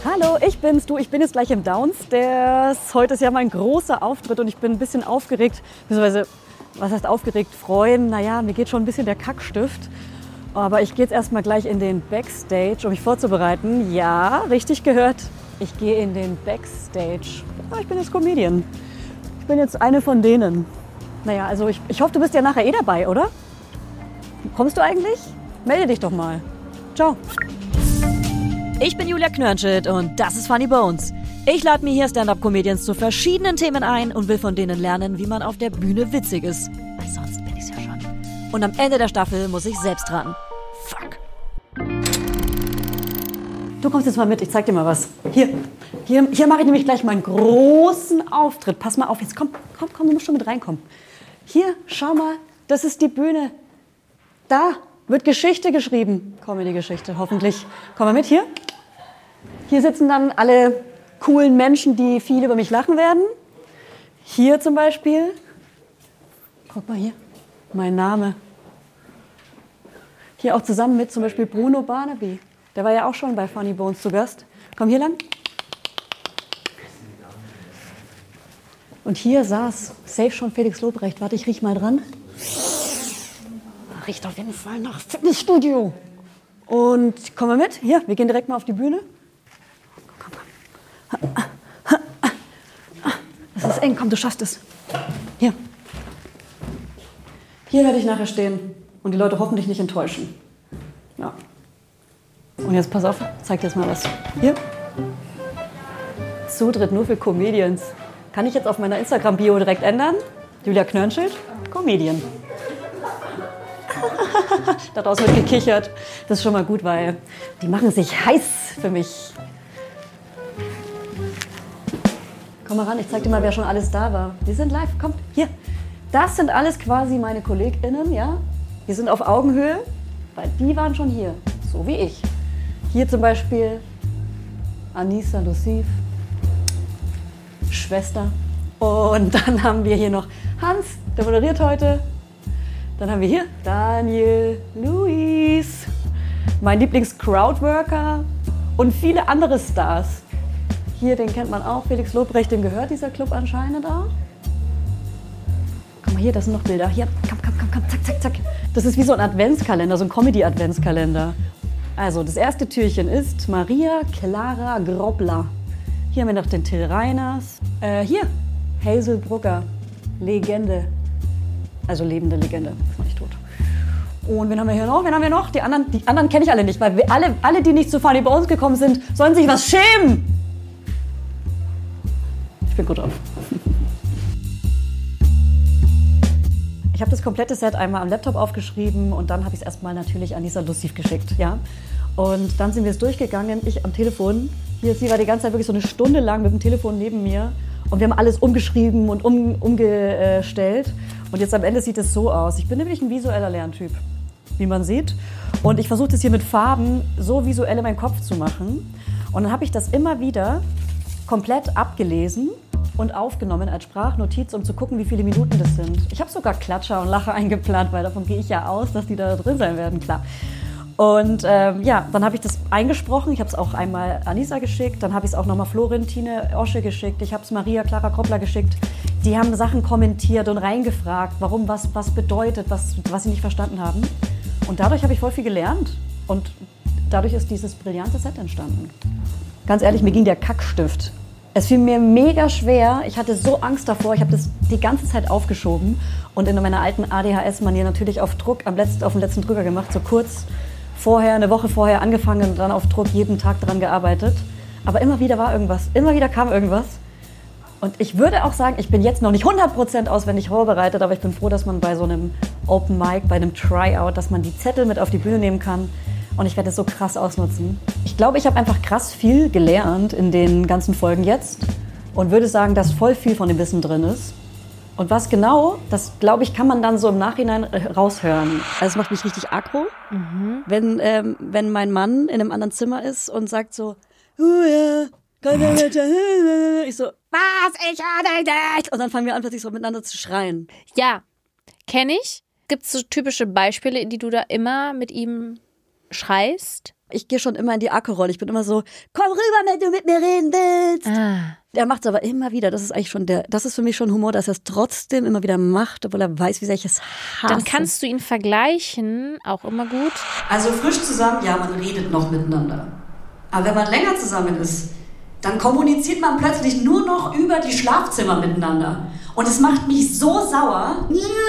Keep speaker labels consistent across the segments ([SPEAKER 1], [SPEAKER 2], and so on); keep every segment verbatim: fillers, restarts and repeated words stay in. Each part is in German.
[SPEAKER 1] Hallo, ich bin's, du, ich bin jetzt gleich im Downstairs. Heute ist ja mein großer Auftritt und ich bin ein bisschen aufgeregt, beziehungsweise, was heißt aufgeregt, freuen, naja, mir geht schon ein bisschen der Kackstift. Aber ich gehe jetzt erstmal gleich in den Backstage, um mich vorzubereiten. Ja, richtig gehört, ich gehe in den Backstage. Ja, ich bin jetzt Comedian. Ich bin jetzt eine von denen. Naja, also ich, ich hoffe, du bist ja nachher eh dabei, oder? Kommst du eigentlich? Melde dich doch mal. Ciao. Ich bin Julia Knörnschild und das ist Funny Bones. Ich lade mir hier Stand-Up-Comedians zu verschiedenen Themen ein und will von denen lernen, wie man auf der Bühne witzig ist. Weil sonst bin ich's ja schon. Und am Ende der Staffel muss ich selbst ran. Fuck. Du kommst jetzt mal mit, ich zeig dir mal was. Hier, hier, hier mache ich nämlich gleich meinen großen Auftritt. Pass mal auf, jetzt komm, komm, komm, du musst schon mit reinkommen. Hier, schau mal, das ist die Bühne. Da wird Geschichte geschrieben. Comedy-Geschichte, hoffentlich. Komm mal mit, hier. Hier sitzen dann alle coolen Menschen, die viel über mich lachen werden. Hier zum Beispiel. Guck mal hier, mein Name. Hier auch zusammen mit zum Beispiel Bruno Barnaby. Der war ja auch schon bei Funny Bones zu Gast. Komm hier lang. Und hier saß safe schon Felix Lobrecht. Warte, ich riech mal dran. Riecht auf jeden Fall nach Fitnessstudio. Und komm mal mit. Hier, wir gehen direkt mal auf die Bühne. Komm, komm. Das ist eng. Komm, du schaffst es. Hier. Hier werde ich nachher stehen und die Leute hoffentlich nicht enttäuschen. Ja. Und jetzt pass auf, zeig dir jetzt mal was. Hier. Zutritt nur für Comedians. Kann ich jetzt auf meiner Instagram-Bio direkt ändern? Julia Knörnschild, Comedian. Daraus wird gekichert. Das ist schon mal gut, weil die machen sich heiß für mich. Komm mal ran, ich zeig dir mal, wer schon alles da war. Wir sind live, kommt, hier. Das sind alles quasi meine KollegInnen, ja. Wir sind auf Augenhöhe, weil die waren schon hier, so wie ich. Hier zum Beispiel Anissa Luciv, Schwester. Und dann haben wir hier noch Hans, der moderiert heute. Dann haben wir hier Daniel, Luis, mein Lieblings-Crowdworker und viele andere Stars. Hier, den kennt man auch, Felix Lobrecht, dem gehört dieser Club anscheinend auch. Guck mal hier, das sind noch Bilder. Hier, komm, komm, komm, komm, zack, zack, zack. Das ist wie so ein Adventskalender, so ein Comedy-Adventskalender. Also, das erste Türchen ist Maria Clara Grobler. Hier haben wir noch den Till Reiners. Äh, hier, Hazel Brugger, Legende. Also lebende Legende, ist noch nicht tot. Und wen haben wir hier noch? Wen haben wir noch? Die anderen, die anderen kenne ich alle nicht, weil wir alle, alle, die nicht zu Funny Bones gekommen sind, sollen sich was schämen. Ich bin gut drauf. Ich habe das komplette Set einmal am Laptop aufgeschrieben und dann habe ich es erstmal natürlich an Anissa Luciv geschickt. Ja? Und dann sind wir es durchgegangen, ich am Telefon. Hier, sie war die ganze Zeit wirklich so eine Stunde lang mit dem Telefon neben mir. Und wir haben alles umgeschrieben und um, umgestellt. Und jetzt am Ende sieht es so aus. Ich bin nämlich ein visueller Lerntyp, wie man sieht. Und ich versuche das hier mit Farben so visuell in meinen Kopf zu machen. Und dann habe ich das immer wieder komplett abgelesen und aufgenommen als Sprachnotiz, um zu gucken, wie viele Minuten das sind. Ich habe sogar Klatscher und Lacher eingeplant, weil davon gehe ich ja aus, dass die da drin sein werden, klar. Und ähm, ja, dann habe ich das eingesprochen. Ich habe es auch einmal Anissa geschickt, dann habe ich es auch nochmal Florentine Osche geschickt, ich habe es Maria Clara Grobler geschickt. Die haben Sachen kommentiert und reingefragt, warum was, was bedeutet, was, was sie nicht verstanden haben. Und dadurch habe ich voll viel gelernt und dadurch ist dieses brillante Set entstanden. Ganz ehrlich, mir ging der Kackstift. Es fiel mir mega schwer. Ich hatte so Angst davor. Ich habe das die ganze Zeit aufgeschoben und in meiner alten A D H S-Manier natürlich auf Druck am letzten, auf den letzten Drücker gemacht, so kurz vorher, eine Woche vorher angefangen und dann auf Druck jeden Tag dran gearbeitet. Aber immer wieder war irgendwas. Immer wieder kam irgendwas. Und ich würde auch sagen, ich bin jetzt noch nicht hundert Prozent auswendig vorbereitet, aber ich bin froh, dass man bei so einem Open Mic, bei einem Tryout, dass man die Zettel mit auf die Bühne nehmen kann. Und ich werde es so krass ausnutzen. Ich glaube, ich habe einfach krass viel gelernt in den ganzen Folgen jetzt und würde sagen, dass voll viel von dem Wissen drin ist. Und was genau, das glaube ich, kann man dann so im Nachhinein raushören. Also es macht mich richtig aggro, mhm. wenn, ähm, wenn mein Mann in einem anderen Zimmer ist und sagt so, oh ja, ich so, was, ich höre dich nicht. Und dann fangen wir an, plötzlich so miteinander zu schreien.
[SPEAKER 2] Ja, kenne ich. Gibt es so typische Beispiele, in die du da immer mit ihm schreist?
[SPEAKER 1] Ich gehe schon immer in die Akku-Rolle. Ich bin immer so, komm rüber, wenn du mit mir reden willst.
[SPEAKER 2] Ah.
[SPEAKER 1] Er macht es aber immer wieder. Das ist eigentlich schon der, das ist für mich schon Humor, dass er es trotzdem immer wieder macht, obwohl er weiß, wie sehr ich es hasse.
[SPEAKER 2] Dann kannst du ihn vergleichen, auch immer gut.
[SPEAKER 1] Also frisch zusammen, ja, man redet noch miteinander. Aber wenn man länger zusammen ist, dann kommuniziert man plötzlich nur noch über die Schlafzimmer miteinander. Und es macht mich so sauer.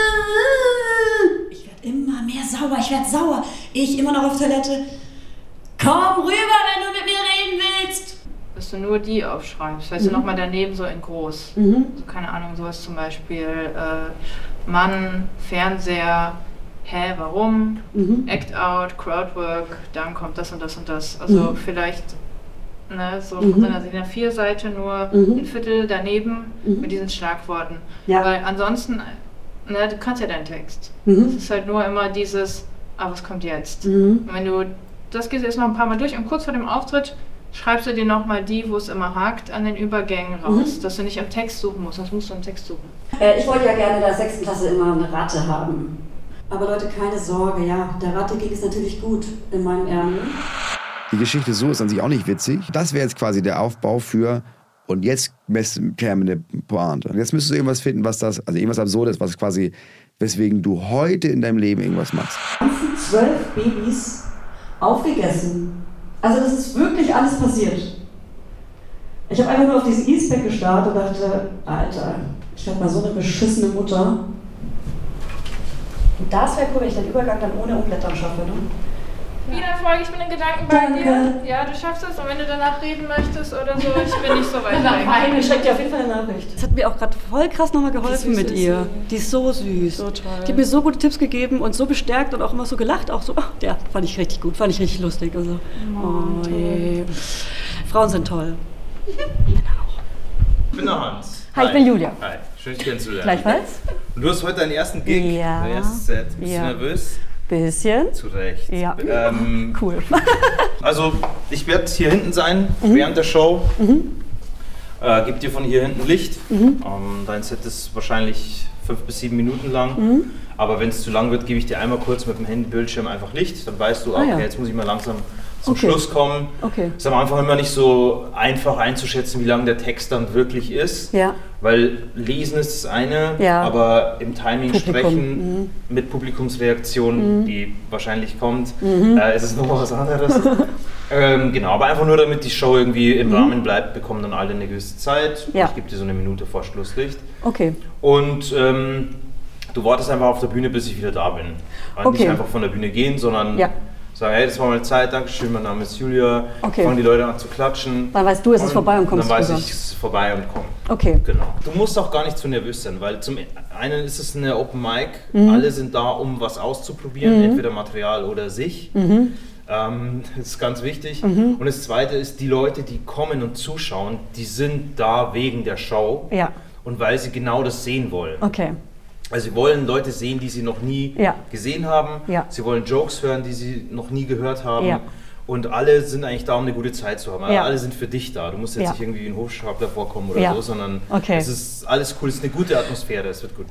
[SPEAKER 1] Ich werde immer mehr sauer, ich werde sauer. Ich immer noch auf Toilette. Komm rüber, wenn du mit mir reden willst.
[SPEAKER 3] Dass du nur die aufschreibst, weißt mhm. du, nochmal daneben so in groß. Mhm. So, keine Ahnung, sowas zum Beispiel, äh, Mann, Fernseher, hä, warum, mhm. Act Out, Crowdwork, dann kommt das und das und das. Also mhm. vielleicht, ne, so von seiner D I N A vier Seite nur mhm. ein Viertel daneben mhm. mit diesen Schlagworten. Ja. Weil ansonsten, ne, du kannst ja deinen Text. Mhm. Es ist halt nur immer dieses, ah, was kommt jetzt? Mhm. Und wenn du, das gehst du jetzt noch ein paar Mal durch und kurz vor dem Auftritt schreibst du dir nochmal die, wo es immer hakt, an den Übergängen raus, mhm. dass du nicht am Text suchen musst, sonst musst du am Text suchen.
[SPEAKER 1] Äh, ich wollte ja gerne in der sechsten Klasse immer eine Ratte haben. Aber Leute, keine Sorge, ja, der Ratte ging es natürlich gut in meinem Ärmel.
[SPEAKER 4] Die Geschichte so ist an sich auch nicht witzig. Das wäre jetzt quasi der Aufbau für, und jetzt käme eine Pointe. Und jetzt müsstest du irgendwas finden, was das, also irgendwas Absurdes, was quasi, weswegen du heute in deinem Leben irgendwas machst.
[SPEAKER 1] Zwölf Babys aufgegessen. Also das ist wirklich alles passiert. Ich habe einfach nur auf dieses Eastpack gestarrt und dachte, Alter, ich werde mal so eine beschissene Mutter. Und das wäre cool, wenn ich den Übergang dann ohne Umblättern schaffe, ne?
[SPEAKER 3] Wieder Erfolg, ich bin in Gedanken bei Danke. dir. Ja, du schaffst es und wenn du danach reden möchtest oder so, ich bin nicht so weit weg.
[SPEAKER 1] Nein, ich schicke dir auf jeden Fall eine Nachricht. Das hat mir auch gerade voll krass nochmal geholfen mit ihr. Die ist so süß. So toll. Die hat mir so gute Tipps gegeben und so bestärkt und auch immer so gelacht. Auch so, oh, ja, fand ich richtig gut, fand ich richtig lustig. Also, oh, oh je. Frauen sind toll. Männer auch.
[SPEAKER 5] Ich bin der Hans.
[SPEAKER 1] Hi, Hi, ich bin Julia.
[SPEAKER 5] Hi, schön dich kennenzulernen.
[SPEAKER 1] Gleichfalls.
[SPEAKER 5] Und du hast heute deinen ersten Gig,
[SPEAKER 1] ja.
[SPEAKER 5] dein erstes Set. Bist
[SPEAKER 1] ja.
[SPEAKER 5] du nervös?
[SPEAKER 1] Bisschen.
[SPEAKER 5] Zu Recht.
[SPEAKER 1] Ja.
[SPEAKER 5] Ähm,
[SPEAKER 1] cool.
[SPEAKER 5] Also, ich werde hier hinten sein, mhm. während der Show. Mhm. Äh, gib dir von hier hinten Licht. Mhm. Ähm, dein Set ist wahrscheinlich fünf bis sieben Minuten lang. Mhm. Aber wenn es zu lang wird, gebe ich dir einmal kurz mit dem Handybildschirm einfach Licht. Dann weißt du, ah, okay, ja. jetzt muss ich mal langsam zum okay. Schluss kommen.
[SPEAKER 1] Okay.
[SPEAKER 5] Ist am Anfang immer nicht so einfach einzuschätzen, wie lang der Text dann wirklich ist.
[SPEAKER 1] Ja.
[SPEAKER 5] Weil Lesen ist das eine, ja. aber im Timing Publikum. sprechen mhm. mit Publikumsreaktion, mhm. die wahrscheinlich kommt, mhm. äh, ist es noch was anderes. ähm, genau, aber einfach nur, damit die Show irgendwie im mhm. Rahmen bleibt, bekommen dann alle eine gewisse Zeit. Ja. Ich gebe dir so eine Minute vor Schlusslicht.
[SPEAKER 1] Okay.
[SPEAKER 5] Und ähm, du wartest einfach auf der Bühne, bis ich wieder da bin. Also okay. Nicht einfach von der Bühne gehen, sondern ja. sagen, hey, das war meine Zeit, Dankeschön, mein Name ist Julia. Okay. Fangen die Leute an zu klatschen.
[SPEAKER 1] Dann weißt du, es ist vorbei und kommst
[SPEAKER 5] Dann weiß
[SPEAKER 1] rüber.
[SPEAKER 5] ich, es ist vorbei und komm.
[SPEAKER 1] Okay.
[SPEAKER 5] Genau. Du musst auch gar nicht zu nervös sein, weil zum einen ist es eine Open Mic, mhm. alle sind da, um was auszuprobieren, mhm. entweder Material oder sich. Mhm. Ähm, das ist ganz wichtig. Mhm. Und das Zweite ist, die Leute, die kommen und zuschauen, die sind da wegen der Show ja. und weil sie genau das sehen wollen.
[SPEAKER 1] Okay.
[SPEAKER 5] Also sie wollen Leute sehen, die sie noch nie ja. gesehen haben. Ja. Sie wollen Jokes hören, die sie noch nie gehört haben. Ja. Und alle sind eigentlich da, um eine gute Zeit zu haben. Ja. Alle sind für dich da. Du musst jetzt ja. nicht irgendwie wie ein Hofstapler vorkommen oder ja. so, sondern okay. es ist alles cool. Es ist eine gute Atmosphäre. Es wird gut.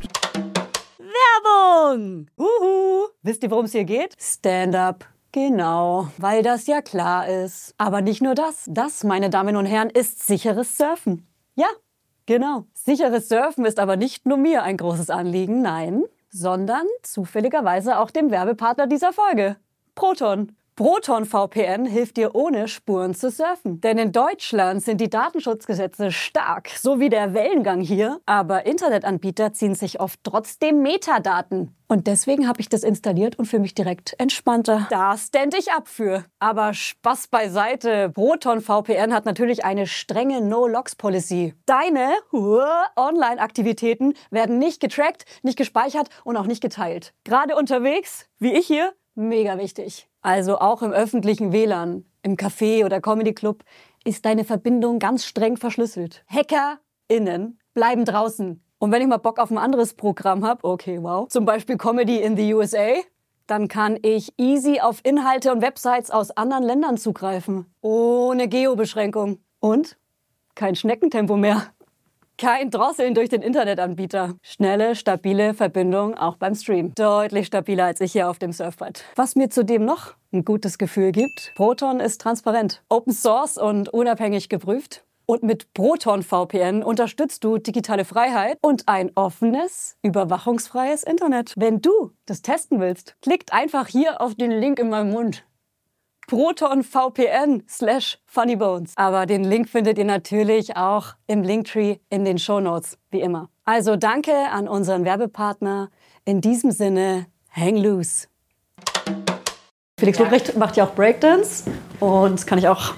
[SPEAKER 1] Werbung! Uhu. Wisst ihr, worum es hier geht? Stand-up. Genau, weil das ja klar ist. Aber nicht nur das. Das, meine Damen und Herren, ist sicheres Surfen. Ja, genau. Sicheres Surfen ist aber nicht nur mir ein großes Anliegen, nein, sondern zufälligerweise auch dem Werbepartner dieser Folge, Proton. Proton V P N hilft dir ohne Spuren zu surfen. Denn in Deutschland sind die Datenschutzgesetze stark, so wie der Wellengang hier. Aber Internetanbieter ziehen sich oft trotzdem Metadaten. Und deswegen habe ich das installiert und fühle mich direkt entspannter. Da stand ich ab für. Aber Spaß beiseite. Proton V P N hat natürlich eine strenge No-Logs-Policy. Deine Online-Aktivitäten werden nicht getrackt, nicht gespeichert und auch nicht geteilt. Gerade unterwegs, wie ich hier, mega wichtig. Also auch im öffentlichen W L A N, im Café oder Comedy Club ist deine Verbindung ganz streng verschlüsselt. HackerInnen bleiben draußen. Und wenn ich mal Bock auf ein anderes Programm habe, okay, wow, zum Beispiel Comedy in the U S A, dann kann ich easy auf Inhalte und Websites aus anderen Ländern zugreifen. Ohne Geo-Beschränkung. Und kein Schneckentempo mehr. Kein Drosseln durch den Internetanbieter. Schnelle, stabile Verbindung auch beim Stream. Deutlich stabiler als ich hier auf dem Surfbrett. Was mir zudem noch ein gutes Gefühl gibt, Proton ist transparent, Open Source und unabhängig geprüft. Und mit Proton V P N unterstützt du digitale Freiheit und ein offenes, überwachungsfreies Internet. Wenn du das testen willst, klickt einfach hier auf den Link in meinem Mund. Proton V P N slash Funnybones. Aber den Link findet ihr natürlich auch im Linktree in den Shownotes, wie immer. Also danke an unseren Werbepartner. In diesem Sinne, hang loose. Felix Lobrecht macht ja auch Breakdance und das kann ich auch.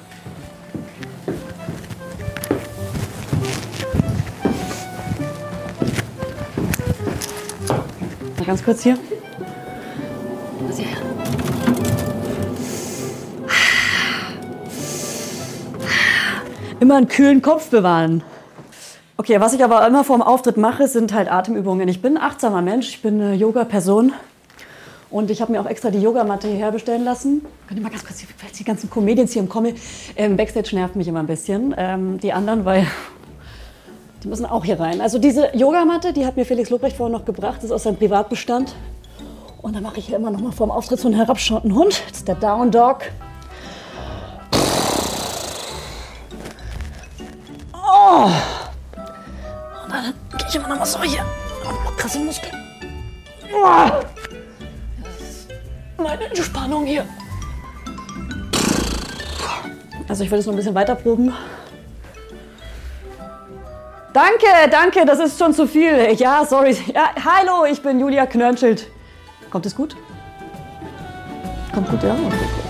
[SPEAKER 1] Mal ganz kurz hier. Immer einen kühlen Kopf bewahren. Okay, was ich aber immer vor dem Auftritt mache, sind halt Atemübungen. Ich bin ein achtsamer Mensch, ich bin eine Yoga-Person. Und ich habe mir auch extra die Yogamatte hierher bestellen lassen. Könnt ihr mal ganz kurz, die, die ganzen Comedians hier im Komme. Ähm, Backstage nervt mich immer ein bisschen. Ähm, die anderen, weil die müssen auch hier rein. Also diese Yogamatte, die hat mir Felix Lobrecht vorhin noch gebracht. Das ist aus seinem Privatbestand. Und dann mache ich hier immer noch mal vor dem Auftritt so einen herabschauenden Hund. Das ist der Down Dog. Oh. Und dann gehe ich immer noch mal so hier. Oh, krasse Muskeln. Oh. Meine Entspannung hier. Also ich will das noch ein bisschen weiter proben. Danke, danke, das ist schon zu viel. Ja, sorry. Ja, hallo, ich bin Julia Knörnschild. Kommt es gut? Kommt gut, ja.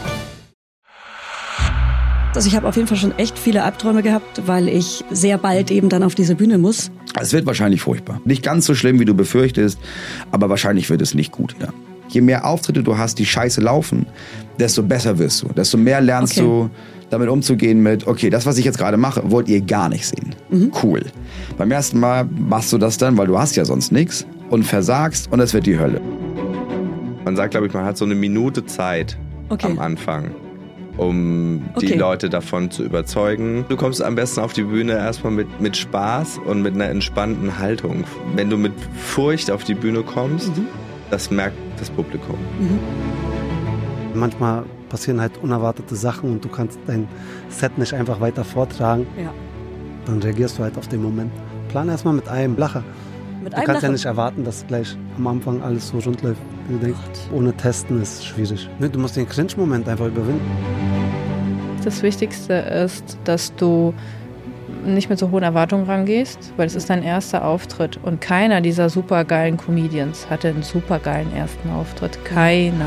[SPEAKER 1] Also ich habe auf jeden Fall schon echt viele Albträume gehabt, weil ich sehr bald eben dann auf diese Bühne muss.
[SPEAKER 4] Es wird wahrscheinlich furchtbar. Nicht ganz so schlimm, wie du befürchtest, aber wahrscheinlich wird es nicht gut, ja. Je mehr Auftritte du hast, die scheiße laufen, desto besser wirst du. Desto mehr lernst okay. du, damit umzugehen mit, okay, das, was ich jetzt gerade mache, wollt ihr gar nicht sehen. Mhm. Cool. Beim ersten Mal machst du das dann, weil du hast ja sonst nichts und versagst und es wird die Hölle.
[SPEAKER 6] Man sagt, glaube ich, man hat so eine Minute Zeit okay. am Anfang, um okay. die Leute davon zu überzeugen. Du kommst am besten auf die Bühne erstmal mit, mit Spaß und mit einer entspannten Haltung. Wenn du mit Furcht auf die Bühne kommst, mhm. das merkt das Publikum.
[SPEAKER 7] Mhm. Manchmal passieren halt unerwartete Sachen und du kannst dein Set nicht einfach weiter vortragen. Ja. Dann reagierst du halt auf den Moment. Plan erstmal mit einem Lacher. Mit du einem kannst Lacher. Ja nicht erwarten, dass gleich am Anfang alles so rund läuft, wie du denkst. Ohne Testen ist es schwierig. Nee, du musst den Cringe-Moment einfach überwinden.
[SPEAKER 8] Das Wichtigste ist, dass du nicht mit so hohen Erwartungen rangehst, weil es ist dein erster Auftritt und keiner dieser supergeilen Comedians hatte einen supergeilen ersten Auftritt. Keiner.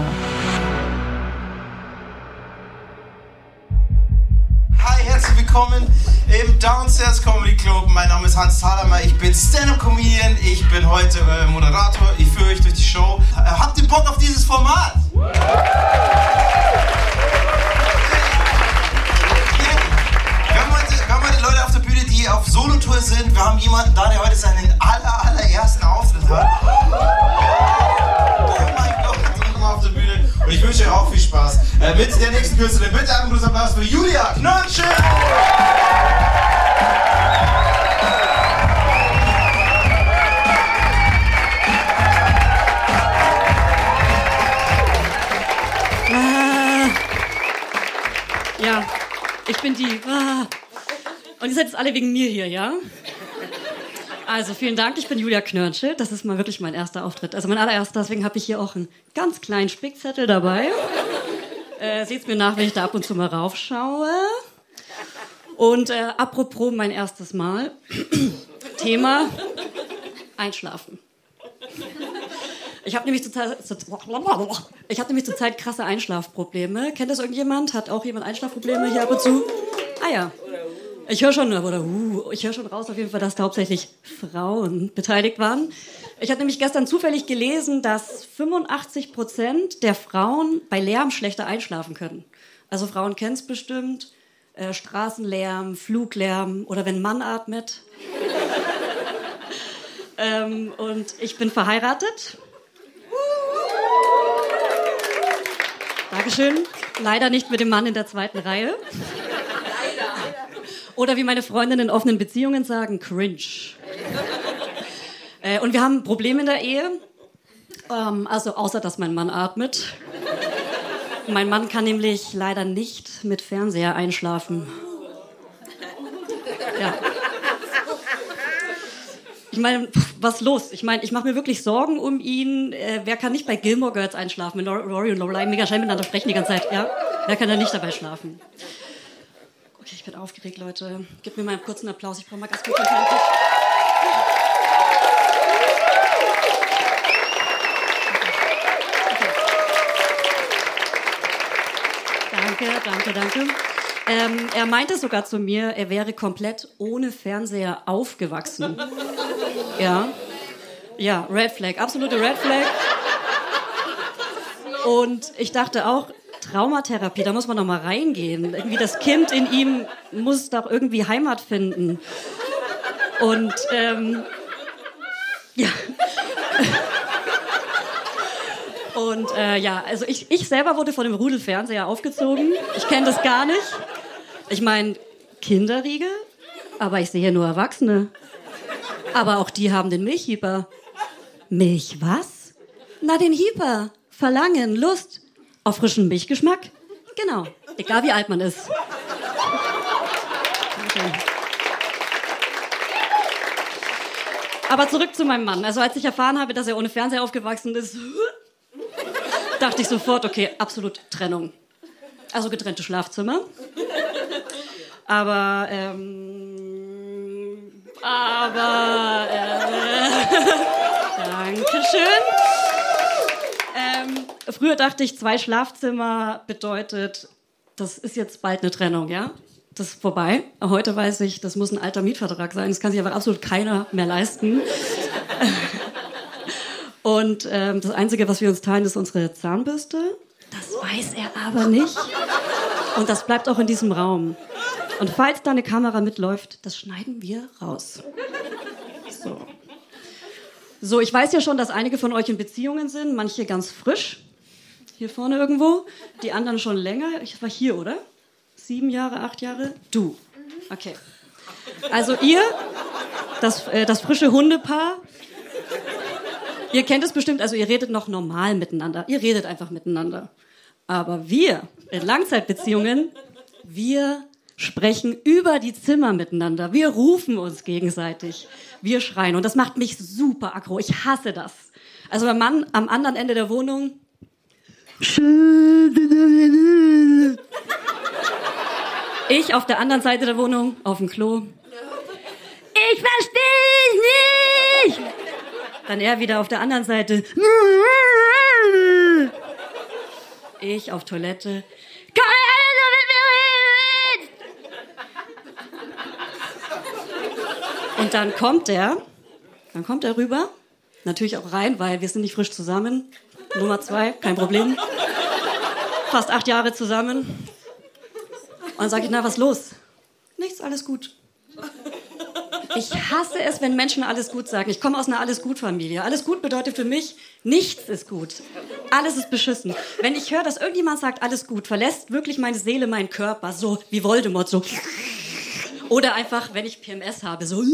[SPEAKER 9] Hi, herzlich willkommen im Downstairs Comedy Club. Mein Name ist Hans Thalhammer, ich bin Stand-Up-Comedian, ich bin heute äh, Moderator, ich führe euch durch die Show. Äh, habt ihr Bock auf dieses Format? Leute auf der Bühne, die auf Solo-Tour sind. Wir haben jemanden da, der heute seinen aller, allerersten Auftritt hat. Oh mein Gott, und mal auf der Bühne. Und ich wünsche euch auch viel Spaß. Äh, mit der nächsten Künstlerin. Bitte einen großen Applaus für Julia Knörnschild.
[SPEAKER 1] Ah. Ja, ich bin die. Ah. Und ihr seid jetzt alle wegen mir hier, ja? Also vielen Dank, ich bin Julia Knörnschild. Das ist mal wirklich mein erster Auftritt. Also mein allererster, deswegen habe ich hier auch einen ganz kleinen Spickzettel dabei. Äh, seht's mir nach, wenn ich da ab und zu mal raufschaue. Und äh, apropos mein erstes Mal. Thema Einschlafen. Ich habe nämlich zurzeit ich habe nämlich zurzeit krasse Einschlafprobleme. Kennt das irgendjemand? Hat auch jemand Einschlafprobleme hier ab und zu? Ah ja. Ich höre schon, oder, uh, ich höre schon raus auf jeden Fall, dass da hauptsächlich Frauen beteiligt waren. Ich habe nämlich gestern zufällig gelesen, dass fünfundachtzig Prozent der Frauen bei Lärm schlechter einschlafen können. Also Frauen kennen es bestimmt. Äh, Straßenlärm, Fluglärm oder wenn ein Mann atmet. ähm, und ich bin verheiratet. Dankeschön. Leider nicht mit dem Mann in der zweiten Reihe. Oder wie meine Freundinnen in offenen Beziehungen sagen, cringe. äh, und wir haben ein Problem in der Ehe. Ähm, also außer, dass mein Mann atmet. Mein Mann kann nämlich leider nicht mit Fernseher einschlafen. Ja. Ich meine, was ist los? Ich meine, ich mache mir wirklich Sorgen um ihn. Äh, wer kann nicht bei Gilmore Girls einschlafen, wenn Rory und Lorelai mega schnell miteinander sprechen die ganze Zeit? Ja? Wer kann da nicht dabei schlafen? Okay, ich bin aufgeregt, Leute. Gib mir mal einen kurzen Applaus. Ich brauche mal ganz kurz einen kleinen Tisch. Okay. Danke, danke, danke. Ähm, er meinte sogar zu mir, er wäre komplett ohne Fernseher aufgewachsen. Ja, ja, Red Flag, absolute Red Flag. Und ich dachte auch, Traumatherapie, da muss man noch mal reingehen. Irgendwie das Kind in ihm muss doch irgendwie Heimat finden. Und ähm, ja. Und äh, ja, also ich, ich selber wurde von dem Rudelfernseher aufgezogen. Ich kenne das gar nicht. Ich meine, Kinderriegel, aber ich sehe nur Erwachsene. Aber auch die haben den Milchhieper. Milch was? Na, den Hieper. Verlangen, Lust auf frischen Milchgeschmack. Genau, egal wie alt man ist. Okay. Aber zurück zu meinem Mann. Also als ich erfahren habe, dass er ohne Fernseher aufgewachsen ist, dachte ich sofort, okay, absolut Trennung. Also getrennte Schlafzimmer. Aber, ähm, aber, äh, Dankeschön. Ähm, früher dachte ich, zwei Schlafzimmer bedeutet, das ist jetzt bald eine Trennung, ja? Das ist vorbei. Heute weiß ich, das muss ein alter Mietvertrag sein. Das kann sich aber absolut keiner mehr leisten. Und ähm, das Einzige, was wir uns teilen, ist unsere Zahnbürste. Das weiß er aber nicht. Und das bleibt auch in diesem Raum. Und falls da eine Kamera mitläuft, das schneiden wir raus. So. So, ich weiß ja schon, dass einige von euch in Beziehungen sind, manche ganz frisch, hier vorne irgendwo, die anderen schon länger. Ich war hier, oder? Sieben Jahre, acht Jahre? Du. Okay. Also ihr, das, äh, das frische Hundepaar, ihr kennt es bestimmt, also ihr redet noch normal miteinander. Ihr redet einfach miteinander. Aber wir in Langzeitbeziehungen, wir sprechen über die Zimmer miteinander. Wir rufen uns gegenseitig. Wir schreien. Und das macht mich super aggro. Ich hasse das. Also mein Mann am anderen Ende der Wohnung. Ich auf der anderen Seite der Wohnung, auf dem Klo. Ich verstehe nicht! Dann er wieder auf der anderen Seite. Ich auf Toilette. Und dann kommt er, dann kommt er rüber, natürlich auch rein, weil wir sind nicht frisch zusammen. Nummer zwei, kein Problem. Fast acht Jahre zusammen. Und dann sage ich, na, was los? Nichts, alles gut. Ich hasse es, wenn Menschen alles gut sagen. Ich komme aus einer Alles-Gut-Familie. Alles gut bedeutet für mich, nichts ist gut. Alles ist beschissen. Wenn ich höre, dass irgendjemand sagt, alles gut, verlässt wirklich meine Seele meinen Körper, so wie Voldemort, so. Oder einfach, wenn ich P M S habe, so.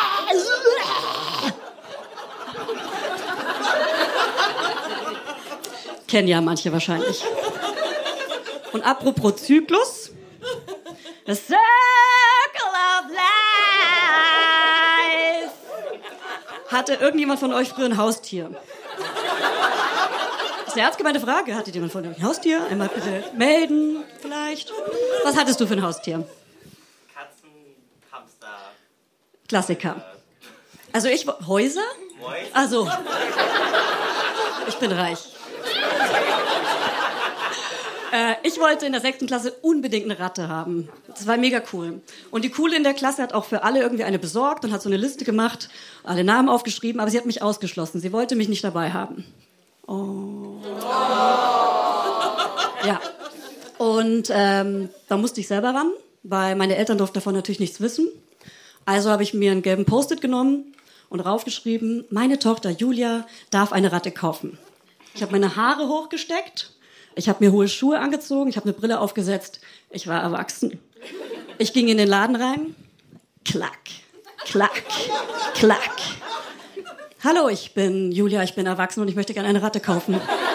[SPEAKER 1] Kennen ja manche wahrscheinlich. Und apropos Zyklus. The Circle of Life. Hatte irgendjemand von euch früher ein Haustier? Das ist eine ernst gemeinte Frage. Hattet jemand von euch ein Haustier? Einmal bitte melden, vielleicht. Was hattest du für ein Haustier?
[SPEAKER 10] Katzen, Hamster.
[SPEAKER 1] Klassiker. Also ich, Häuser? Also, ich bin reich. Äh, ich wollte in der sechsten Klasse unbedingt eine Ratte haben. Das war mega cool. Und die Coole in der Klasse hat auch für alle irgendwie eine besorgt und hat so eine Liste gemacht, alle Namen aufgeschrieben, aber sie hat mich ausgeschlossen. Sie wollte mich nicht dabei haben. Oh. Ja. Und ähm, da musste ich selber ran, weil meine Eltern durften davon natürlich nichts wissen. Also habe ich mir einen gelben Post-it genommen und raufgeschrieben, meine Tochter Julia darf eine Ratte kaufen. Ich habe meine Haare hochgesteckt, Ich habe mir hohe Schuhe angezogen, ich habe eine Brille aufgesetzt. Ich war erwachsen. Ich ging in den Laden rein. Klack, klack, klack. Hallo, ich bin Julia, ich bin erwachsen und ich möchte gerne eine Ratte kaufen.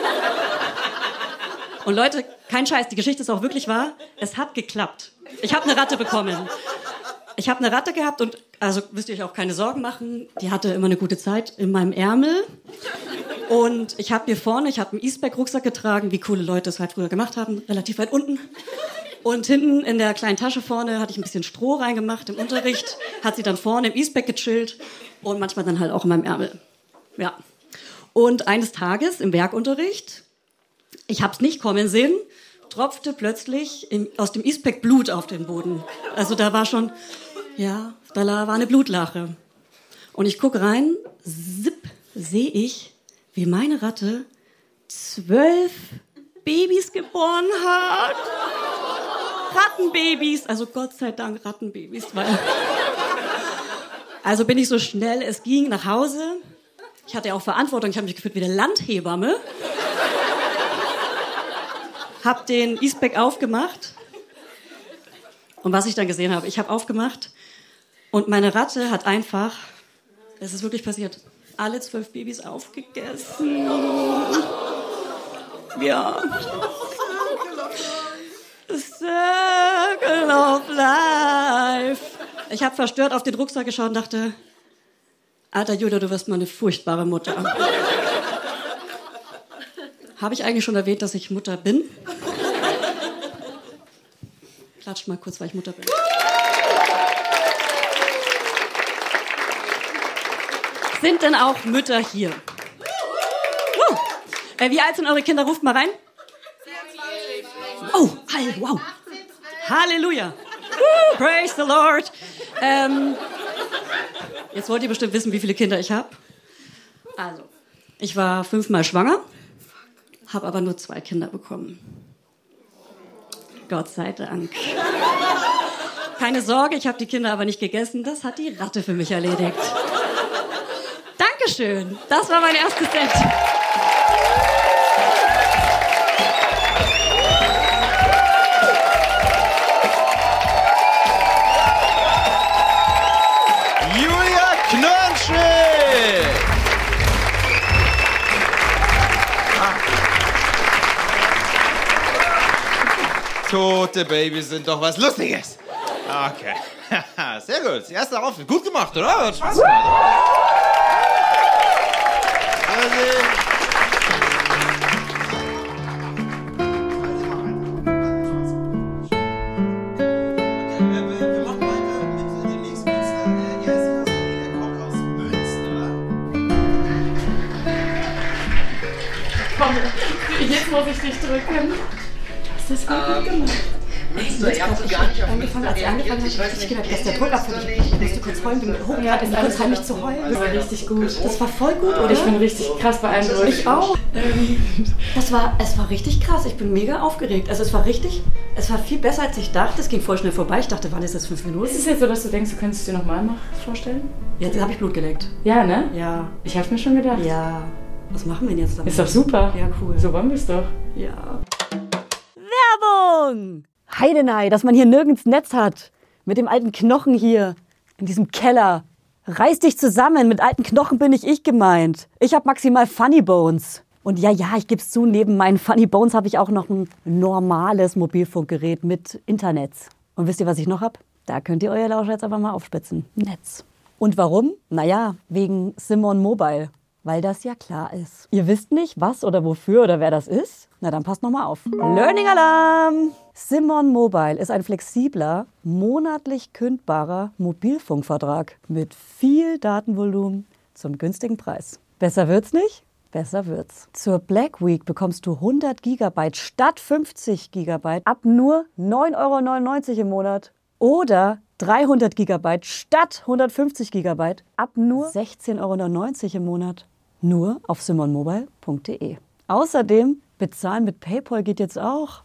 [SPEAKER 1] Und Leute, kein Scheiß, die Geschichte ist auch wirklich wahr. Es hat geklappt. Ich habe eine Ratte bekommen. Ich habe eine Ratte gehabt und, also müsst ihr euch auch keine Sorgen machen, die hatte immer eine gute Zeit in meinem Ärmel. Und ich habe hier vorne, ich habe einen E-Spec-Rucksack getragen, wie coole Leute es halt früher gemacht haben, relativ weit unten. Und hinten in der kleinen Tasche vorne hatte ich ein bisschen Stroh reingemacht im Unterricht, hat sie dann vorne im E-Spec gechillt und manchmal dann halt auch in meinem Ärmel. Ja. Und eines Tages im Werkunterricht, ich hab's nicht kommen sehen, tropfte plötzlich im, aus dem E-Spec Blut auf den Boden. Also da war schon, ja, da war eine Blutlache. Und ich guck rein, zipp, sehe ich, wie meine Ratte zwölf Babys geboren hat. Rattenbabys, also Gott sei Dank Rattenbabys. Weil also bin ich so schnell es ging nach Hause. Ich hatte ja auch Verantwortung, ich habe mich gefühlt wie eine Landhebamme. Hab den E-Spec aufgemacht. Und was ich dann gesehen habe, ich habe aufgemacht und meine Ratte hat einfach, es ist wirklich passiert, alle zwölf Babys aufgegessen. Ja. Circle of Life. Ich habe verstört auf den Rucksack geschaut und dachte, Alter Julia, du wirst mal eine furchtbare Mutter. Habe ich eigentlich schon erwähnt, dass ich Mutter bin? Klatscht mal kurz, weil ich Mutter bin. Sind denn auch Mütter hier? Uh. Äh, wie alt sind eure Kinder? Ruft mal rein. Oh, wow. Halleluja. Uh, praise the Lord. Ähm, jetzt wollt ihr bestimmt wissen, wie viele Kinder ich habe. Also, ich war fünfmal schwanger, habe aber nur zwei Kinder bekommen. Gott sei Dank. Keine Sorge, ich habe die Kinder aber nicht gegessen. Das hat die Ratte für mich erledigt. Dankeschön. Das war mein erstes Set.
[SPEAKER 9] Julia Knörnschild! Tote Babys sind doch was Lustiges. Okay. Sehr gut. Das erste Auftritt. Gut gemacht, oder? Hat Spaß gemacht.
[SPEAKER 3] Komm, jetzt muss ich dich drücken. Du hast das gut gemacht.
[SPEAKER 11] So, ihr habt gar nicht auf
[SPEAKER 1] angefangen, als ich angefangen habe, habe ich gedacht, dass der Druck abfällt. Ich musste kurz heulen, bin hoch, ja, ist kurz heimlich zu heulen.
[SPEAKER 3] Das war richtig gut.
[SPEAKER 1] Das war voll gut, oder?
[SPEAKER 3] Ich bin richtig krass beeindruckt.
[SPEAKER 1] Ich auch. Das war, es war richtig krass. Ich bin mega aufgeregt. Also es war richtig, es war viel besser, als ich dachte. Es ging voll schnell vorbei. Ich dachte, wann ist das, fünf Minuten?
[SPEAKER 3] Ist es jetzt so, dass du denkst, du könntest es dir nochmal vorstellen?
[SPEAKER 1] Jetzt habe ich Blut geleckt.
[SPEAKER 3] Ja, ne?
[SPEAKER 1] Ja.
[SPEAKER 3] Ich habe mir schon gedacht.
[SPEAKER 1] Ja. Was machen wir denn jetzt damit?
[SPEAKER 3] Ist doch super.
[SPEAKER 1] Ja, cool.
[SPEAKER 3] So wollen wir es doch.
[SPEAKER 1] Ja. Werbung! Heidenei, dass man hier nirgends Netz hat. Mit dem alten Knochen hier, in diesem Keller. Reiß dich zusammen, mit alten Knochen bin nicht ich gemeint. Ich hab maximal Funny Bones. Und ja, ja, ich geb's zu, neben meinen Funny Bones habe ich auch noch ein normales Mobilfunkgerät mit Internet. Und wisst ihr, was ich noch hab? Da könnt ihr euer Lauscher jetzt aber mal aufspitzen. Netz. Und warum? Naja, wegen Simon Mobile. Weil das ja klar ist. Ihr wisst nicht, was oder wofür oder wer das ist? Na, dann passt noch mal auf. Learning Alarm! Simon Mobile ist ein flexibler, monatlich kündbarer Mobilfunkvertrag mit viel Datenvolumen zum günstigen Preis. Besser wird's nicht? Besser wird's. Zur Black Week bekommst du hundert Gigabyte statt fünfzig Gigabyte ab nur neun Euro neunundneunzig im Monat. Oder dreihundert Gigabyte statt hundertfünfzig Gigabyte ab nur sechzehn Euro neunundneunzig im Monat. Nur auf simon mobile punkt de. Außerdem, bezahlen mit PayPal geht jetzt auch.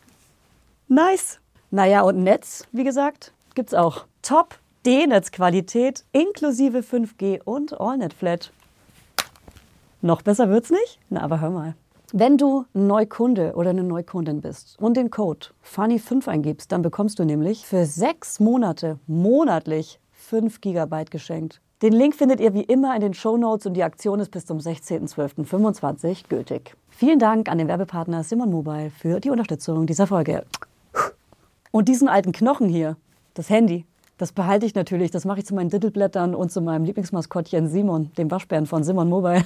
[SPEAKER 1] Nice. Naja, und Netz, wie gesagt, gibt's auch. Top D-Netz-Qualität inklusive fünf G und AllNet Flat. Noch besser wird's nicht? Na, aber hör mal. Wenn du ein Neukunde oder eine Neukundin bist und den Code Funny fünf eingibst, dann bekommst du nämlich für sechs Monate monatlich fünf Gigabyte geschenkt. Den Link findet ihr wie immer in den Shownotes und die Aktion ist bis zum sechzehnten zwölften fünfundzwanzig gültig. Vielen Dank an den Werbepartner Simon Mobile für die Unterstützung dieser Folge. Und diesen alten Knochen hier, das Handy, das behalte ich natürlich. Das mache ich zu meinen Dittelblättern und zu meinem Lieblingsmaskottchen Simon, dem Waschbären von Simon Mobile.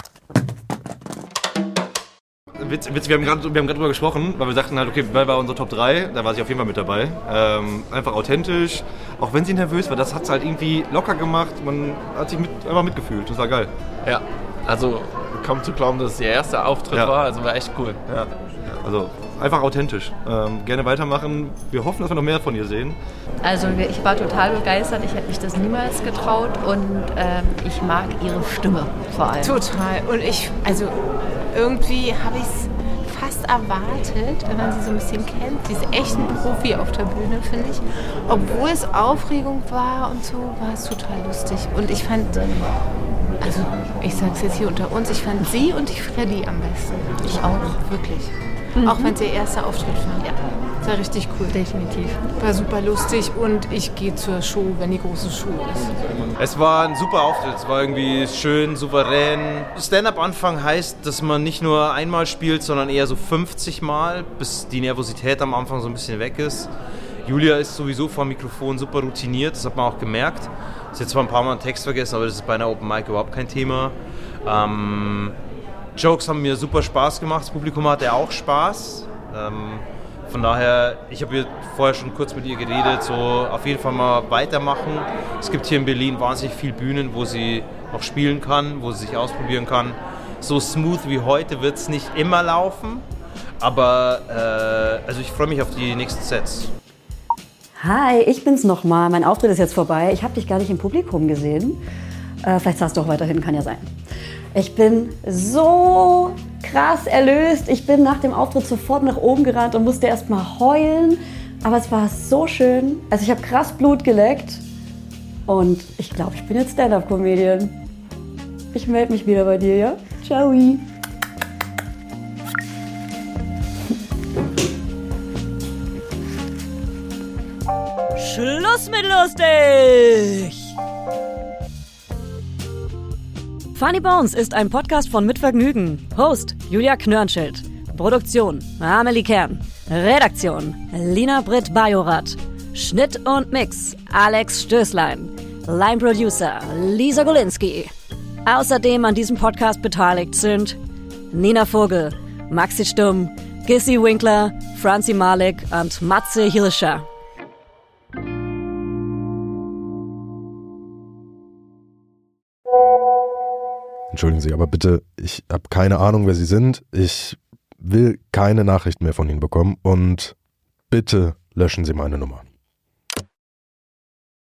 [SPEAKER 12] Witz, Witz, wir haben gerade wir haben gerade drüber gesprochen, weil wir sagten halt, okay, wer war unsere Top drei? Da war sie auf jeden Fall mit dabei. Ähm, einfach authentisch, auch wenn sie nervös war, das hat es halt irgendwie locker gemacht. Man hat sich mit, einfach mitgefühlt, das war geil.
[SPEAKER 13] Ja, also kaum zu glauben, dass es ihr erster Auftritt ja. war, also war echt cool.
[SPEAKER 12] Ja, also einfach authentisch. Ähm, gerne weitermachen. Wir hoffen, dass wir noch mehr von ihr sehen.
[SPEAKER 14] Also ich war total begeistert, ich hätte mich das niemals getraut und ähm, ich mag ihre Stimme vor allem.
[SPEAKER 15] Total. Und ich, also irgendwie habe ich es fast erwartet, wenn man sie so ein bisschen kennt. Sie ist echt ein Profi auf der Bühne, finde ich. Obwohl es Aufregung war und so, war es total lustig. Und ich fand, also ich sage es jetzt hier unter uns, ich fand sie und die Freddy am besten. Ich auch, wirklich. Mhm. Auch wenn es ihr erster Auftritt war. Ja. Das war richtig cool.
[SPEAKER 14] Definitiv.
[SPEAKER 15] War super lustig und ich gehe zur Show, wenn die große Show ist.
[SPEAKER 5] Es war ein super Auftritt, es war irgendwie schön, souverän. Stand-up-Anfang heißt, dass man nicht nur einmal spielt, sondern eher so fünfzig Mal, bis die Nervosität am Anfang so ein bisschen weg ist. Julia ist sowieso vor dem Mikrofon super routiniert, das hat man auch gemerkt. Sie hat jetzt zwar ein paar Mal einen Text vergessen, aber das ist bei einer Open Mic überhaupt kein Thema. Ähm, Jokes haben mir super Spaß gemacht, das Publikum hatte auch Spaß. Ähm, von daher, ich habe vorher schon kurz mit ihr geredet, so auf jeden Fall mal weitermachen. Es gibt hier in Berlin wahnsinnig viele Bühnen, wo sie noch spielen kann, wo sie sich ausprobieren kann. So smooth wie heute wird es nicht immer laufen, aber äh, also ich freue mich auf die nächsten Sets.
[SPEAKER 1] Hi, ich bin's nochmal. Mein Auftritt ist jetzt vorbei. Ich habe dich gar nicht im Publikum gesehen. Äh, vielleicht saßt du auch weiterhin, kann ja sein. Ich bin so krass erlöst. Ich bin nach dem Auftritt sofort nach oben gerannt und musste erst mal heulen. Aber es war so schön. Also ich habe krass Blut geleckt. Und ich glaube, ich bin jetzt Stand-Up-Comedian. Ich melde mich wieder bei dir, ja? Ciao. Schluss mit lustig! Funny Bones ist ein Podcast von Mitvergnügen. Host Julia Knörnschild. Produktion Amelie Kern. Redaktion Lina Britt Bajorath. Schnitt und Mix Alex Stößlein. Line Producer Lisa Golinski. Außerdem an diesem Podcast beteiligt sind Nina Vogel, Maxi Stumm, Gissi Winkler, Franzi Malik und Matze Hilscher.
[SPEAKER 16] Entschuldigen Sie, aber bitte, ich habe keine Ahnung, wer Sie sind. Ich will keine Nachrichten mehr von Ihnen bekommen und bitte löschen Sie meine Nummer.